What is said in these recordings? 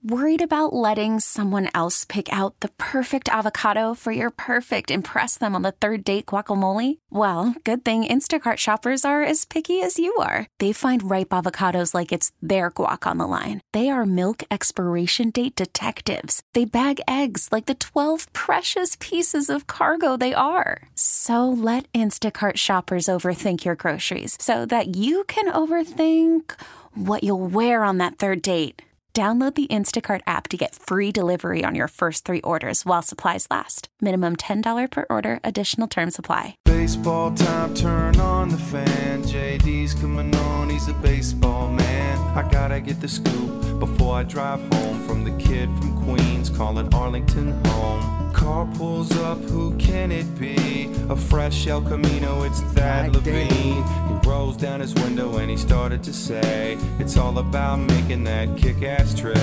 Worried about letting someone else pick out the perfect avocado for your perfect impress them on the third date guacamole? Well, good thing Instacart shoppers are as picky as you are. They find ripe avocados like it's their guac on the line. They are milk expiration date detectives. They bag eggs like the 12 precious pieces of cargo they are. So let Instacart shoppers overthink your groceries so that you can overthink what you'll wear on that third date. Download the Instacart app to get free delivery on your first 3 orders while supplies last. Minimum $10 per order. Additional terms apply. Baseball time, turn on the fan. JD's coming on, he's a baseball man. I gotta get the scoop before I drive home from the kid from Queens, calling Arlington home. Car pulls up, who can it be? A fresh El Camino, it's Thad Levine. He rolls down his window and he started to say, it's all about making that kick-ass trade.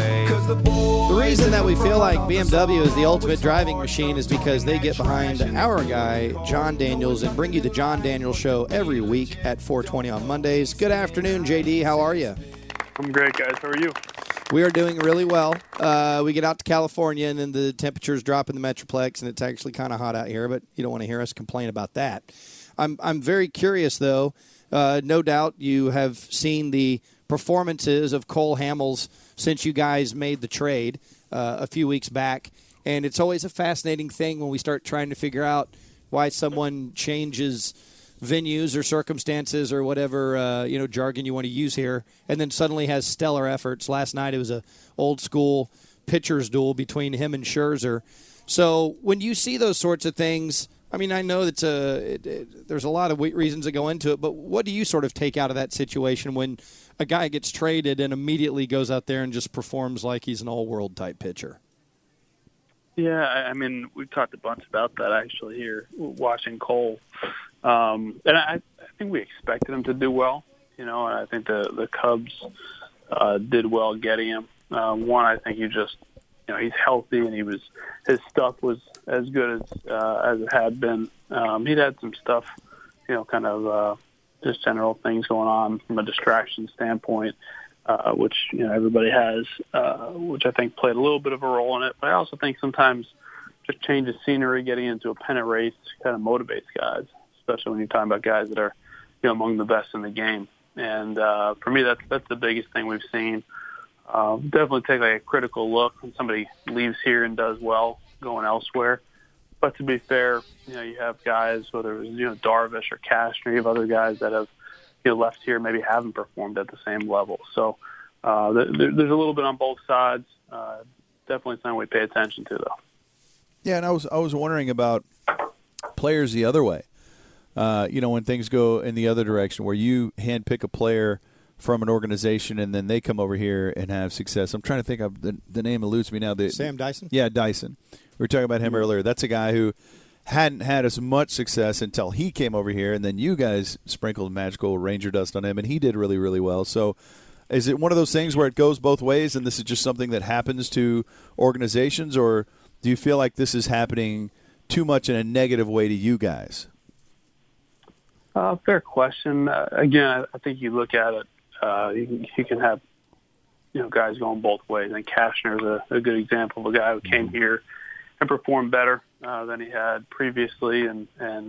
The reason that we feel like BMW is the ultimate driving machine is because they get behind our guy, John Daniels, and bring you the John Daniels Show every week at 4:20 on Mondays. Good afternoon, JD. How are you? I'm great, guys. How are you? We are doing really well. We get out to California, and then the temperatures drop in the Metroplex, and it's actually kind of hot out here, but you don't want to hear us complain about that. I'm very curious, though. No doubt you have seen the performances of Cole Hamels since you guys made the trade a few weeks back, and it's always a fascinating thing when we start trying to figure out why someone changes venues or circumstances or whatever jargon you want to use here, and then suddenly has stellar efforts. Last night it was a old school pitcher's duel between him and Scherzer. So when you see those sorts of things, I mean, I know that there's a lot of reasons that go into it, but what do you sort of take out of that situation when a guy gets traded and immediately goes out there and just performs like he's an all-world type pitcher? Yeah, I mean, we've talked a bunch about that actually here, watching Cole. And I think we expected him to do well, and I think the Cubs did well getting him. One, I think he's healthy, and his stuff was as good as it had been. He'd had some stuff, just general things going on from a distraction standpoint, which everybody has, which I think played a little bit of a role in it. But I also think sometimes just change of scenery, getting into a pennant race, kind of motivates guys, especially when you're talking about guys that are among the best in the game. And for me, that's the biggest thing we've seen. Definitely take a critical look when somebody leaves here and does well going elsewhere. But to be fair, you have guys, whether it was Darvish or Castro, you have other guys that have left here, maybe haven't performed at the same level. So there's a little bit on both sides. Definitely something we pay attention to, though. Yeah, and I was wondering about players the other way. When things go in the other direction, where you handpick a player from an organization and then they come over here and have success. I'm trying to think of the name eludes me now. Sam Dyson? Yeah, Dyson. We were talking about him earlier. That's a guy who hadn't had as much success until he came over here, and then you guys sprinkled magical Ranger dust on him, and he did really, really well. So is it one of those things where it goes both ways, and this is just something that happens to organizations, or do you feel like this is happening too much in a negative way to you guys? Fair question. Again, I think you look at it, you can have guys going both ways. And Cashner is a good example of a guy who came here and performed better than he had previously, and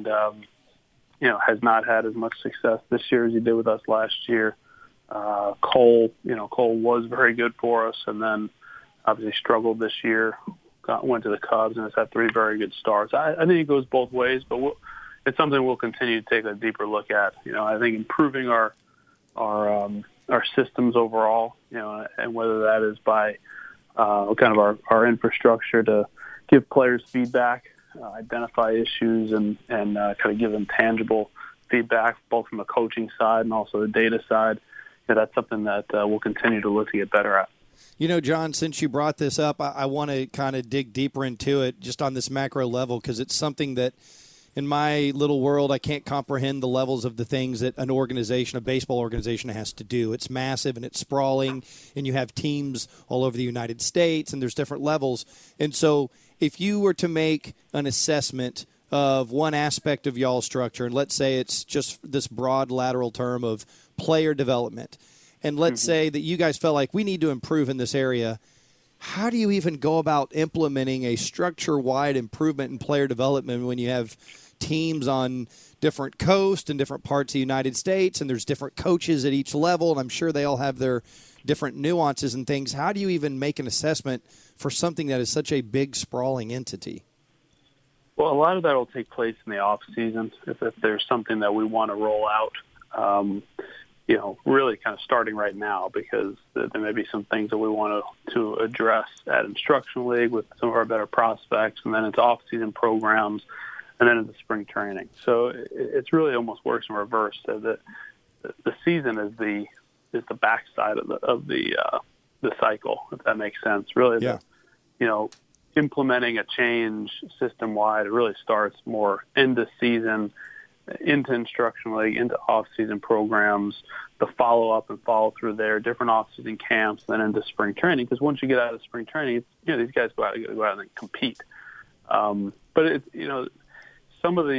has not had as much success this year as he did with us last year. Cole was very good for us, and then obviously struggled this year. Went to the Cubs and has had 3 very good starts. I think it goes both ways, but it's something we'll continue to take a deeper look at. I think improving our systems overall, and whether that is by kind of our infrastructure to give players feedback, identify issues, and kind of give them tangible feedback, both from the coaching side and also the data side. That's something that we'll continue to look to get better at. John, since you brought this up, I want to kind of dig deeper into it just on this macro level, because it's something that in my little world, I can't comprehend the levels of the things that an organization, a baseball organization, has to do. It's massive and it's sprawling, and you have teams all over the United States, and there's different levels. And so if you were to make an assessment of one aspect of y'all's structure, and let's say it's just this broad lateral term of player development, and let's say that you guys felt like we need to improve in this area, how do you even go about implementing a structure-wide improvement in player development when you have teams on different coasts and different parts of the United States, and there's different coaches at each level, and I'm sure they all have their different nuances and things. How do you even make an assessment for something that is such a big, sprawling entity? Well, a lot of that will take place in the off season if there's something that we want to roll out. Really kind of starting right now, because there may be some things that we want to address at Instructional League with some of our better prospects, and then it's off-season programs, and then into spring training. So it's really almost works in reverse. So the season is the backside of the cycle, if that makes sense. Really, yeah. Implementing a change system-wide, it really starts more end of season, into Instructional League, into off-season programs, the follow-up and follow-through there, different off-season camps, then into spring training. Because once you get out of spring training, these guys go out and compete. But it's some of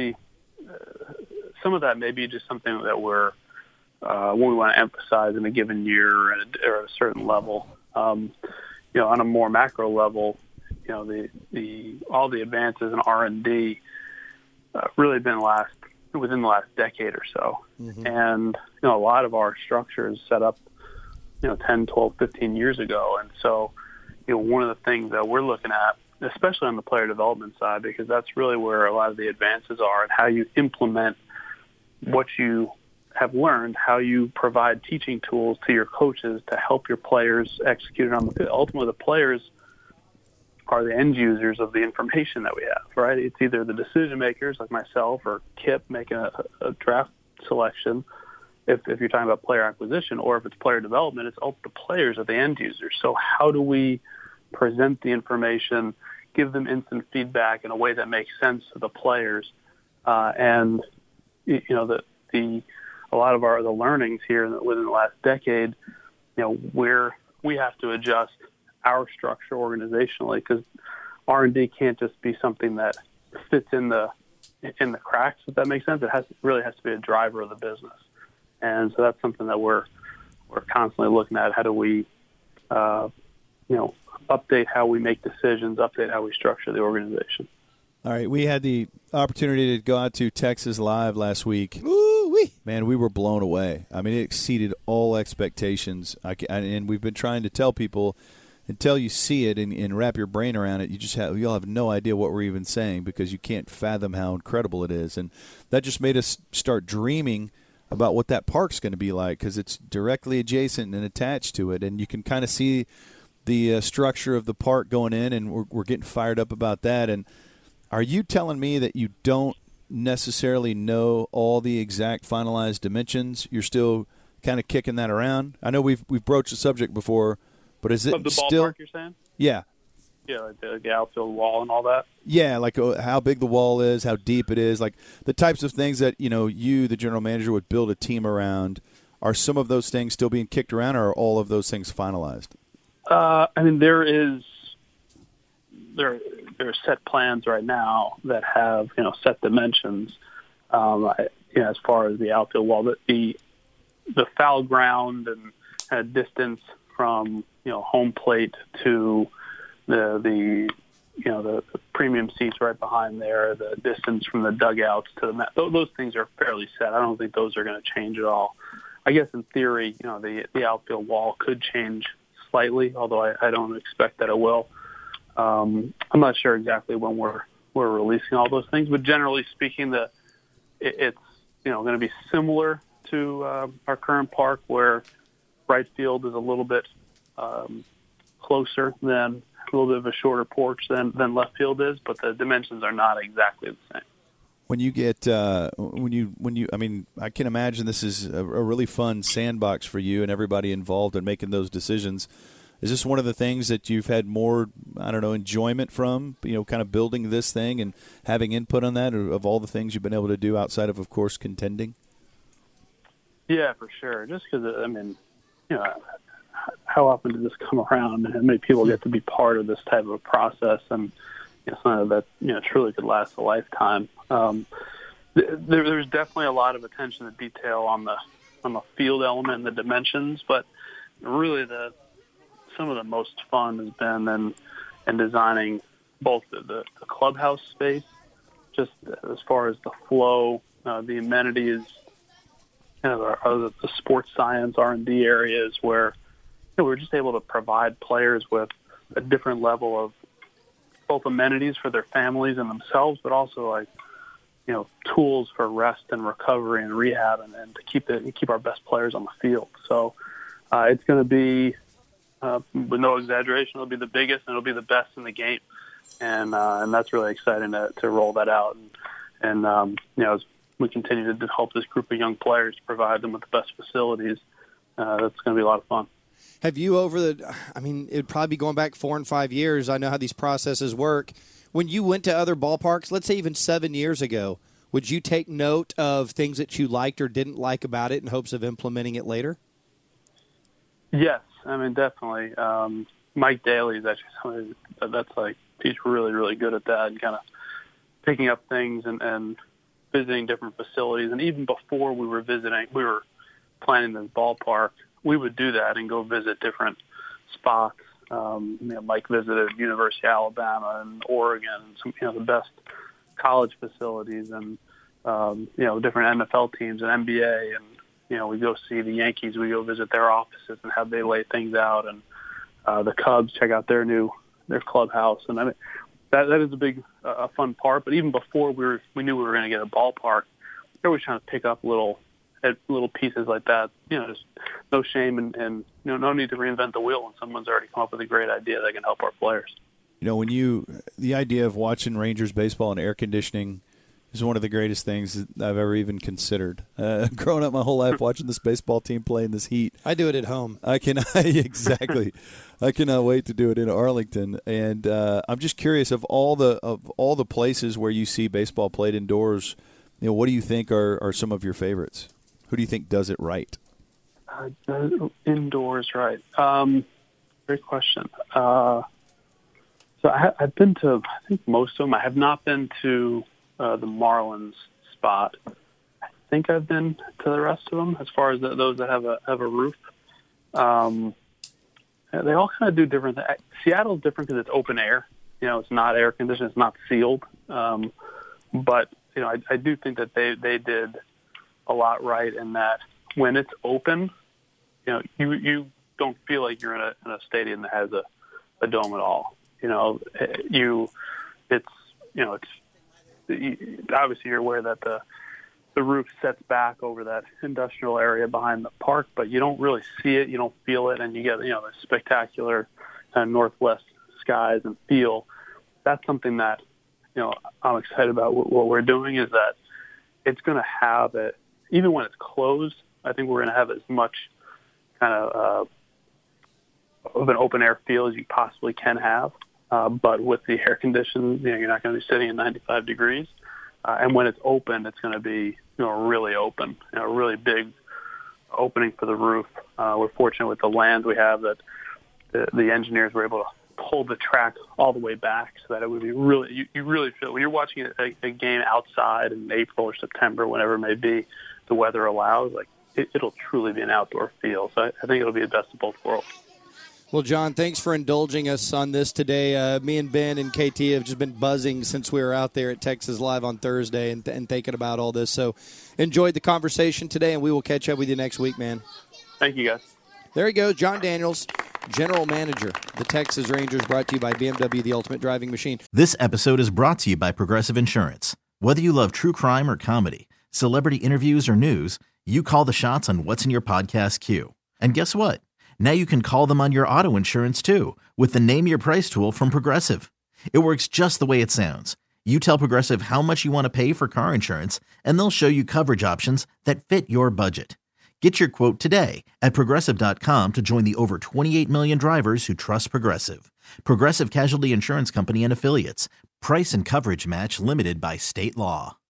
that may be just something that we're when we want to emphasize in a given year or at a certain level. On a more macro level, all the advances in R&D really been within the last decade or so. Mm-hmm. And, a lot of our structure is set up, 10, 12, 15 years ago. And so, one of the things that we're looking at, especially on the player development side, because that's really where a lot of the advances are, and how you implement what you have learned, how you provide teaching tools to your coaches to help your players execute it on the field. Ultimately, the players are the end users of the information that we have, right? It's either the decision makers like myself or Kip making a draft selection, if you're talking about player acquisition, or if it's player development, it's all the players are the end users. So how do we present the information, give them instant feedback in a way that makes sense to the players? A lot of the learnings here within the last decade, where we have to adjust our structure organizationally, because R&D can't just be something that fits in the cracks, if that makes sense. It really has to be a driver of the business. And so that's something that we're constantly looking at. How do we, update how we make decisions, update how we structure the organization. All right, we had the opportunity to go out to Texas Live last week. Ooh-wee. Man, we were blown away. I mean, it exceeded all expectations. And we've been trying to tell people, until you see it and wrap your brain around it, you'll have no idea what we're even saying, because you can't fathom how incredible it is. And that just made us start dreaming about what that park's going to be like, because it's directly adjacent and attached to it. And you can kind of see the structure of the park going in, and we're getting fired up about that. And are you telling me that you don't necessarily know all the exact finalized dimensions? You're still kind of kicking that around? I know we've broached the subject before, but is it of the still ballpark, you're saying? Yeah. Yeah, like the outfield wall and all that? Yeah, like how big the wall is, how deep it is, like the types of things that, you, the general manager, would build a team around. Are some of those things still being kicked around, or are all of those things finalized? There are set plans right now that have, set dimensions. As far as the outfield wall, the foul ground and distance from home plate to the premium seats right behind there, the distance from the dugouts to the mat, those things are fairly set. I don't think those are going to change at all. I guess in theory, the outfield wall could change slightly, although I don't expect that it will. I'm not sure exactly when we're releasing all those things, but generally speaking, it's going to be similar to our current park, where right field is a little bit closer than a little bit of a shorter porch than left field is, but the dimensions are not exactly the same. When you get I can imagine this is a really fun sandbox for you and everybody involved in making those decisions. Is this one of the things that you've had more, enjoyment from, kind of building this thing and having input on that, of all the things you've been able to do outside of course, contending? Yeah, for sure. Just because, how often does this come around, and how many people get to be part of this type of a process, and something that truly could last a lifetime. There's definitely a lot of attention to detail on the field element and the dimensions, but really the some of the most fun has been in designing both the clubhouse space, just as far as the flow, the amenities, kind of the sports science R&D areas where we're just able to provide players with a different level of both amenities for their families and themselves, but also tools for rest and recovery and rehab and to keep our best players on the field. So it's going to be, with no exaggeration, it'll be the biggest and it'll be the best in the game. And that's really exciting to roll that out. And as we continue to help this group of young players to provide them with the best facilities, that's going to be a lot of fun. Have you it'd probably be going back 4 and 5 years. I know how these processes work. When you went to other ballparks, let's say even 7 years ago, would you take note of things that you liked or didn't like about it in hopes of implementing it later? Yes, definitely. Mike Daly is actually somebody he's really, really good at that and kind of picking up things and visiting different facilities. And even before we were planning this ballpark, we would do that and go visit different spots. Mike visited University of Alabama and Oregon, and some the best college facilities, and different NFL teams and NBA, and we go see the Yankees. We go visit their offices and how they lay things out, and the Cubs check out their clubhouse, and that is a big fun part. But even before we knew we were going to get a ballpark, we were always trying to pick up little pieces like that. Just no shame and no need to reinvent the wheel when someone's already come up with a great idea that can help our players. The idea of watching Rangers baseball and air conditioning is one of the greatest things that I've ever even considered. Growing up my whole life watching this baseball team play in this heat. I do it at home. Exactly. I cannot wait to do it in Arlington. And I'm just curious, of all the places where you see baseball played indoors, what do you think are some of your favorites? Who do you think does it right? Indoors, right. Great question. So I've been to, I think, most of them. I have not been to the Marlins spot. I think I've been to the rest of them as far as those that have a roof. They all kind of do different things. Seattle's different because it's open air. It's not air conditioned. It's not sealed. But I do think that they did a lot right in that when it's open, you don't feel like you're in a stadium that has a dome at all. Obviously you're aware that the roof sets back over that industrial area behind the park, but you don't really see it, you don't feel it, and you get the spectacular northwest skies and feel. That's something that I'm excited about. What we're doing is that it's going to have it, even when it's closed. I think we're going to have as much kind of an open air feel as you possibly can have. But with the air conditioning, you're not going to be sitting at 95 degrees. And when it's open, it's going to be really open, a really big opening for the roof. We're fortunate with the land we have that the engineers were able to pull the track all the way back so that it would be really, you really feel when you're watching a game outside in April or September, whenever it may be, the weather allows, it'll truly be an outdoor feel. So I think it'll be the best of both worlds. Well, John, thanks for indulging us on this today. Me and Ben and KT have just been buzzing since we were out there at Texas Live on Thursday and thinking about all this. So enjoyed the conversation today, and we will catch up with you next week, man. Thank you, guys. There he goes, John Daniels, General Manager, the Texas Rangers, brought to you by BMW, the ultimate driving machine. This episode is brought to you by Progressive Insurance. Whether you love true crime or comedy, celebrity interviews or news, you call the shots on what's in your podcast queue. And guess what? Now you can call them on your auto insurance, too, with the Name Your Price tool from Progressive. It works just the way it sounds. You tell Progressive how much you want to pay for car insurance, and they'll show you coverage options that fit your budget. Get your quote today at Progressive.com to join the over 28 million drivers who trust Progressive. Progressive Casualty Insurance Company and Affiliates. Price and coverage match limited by state law.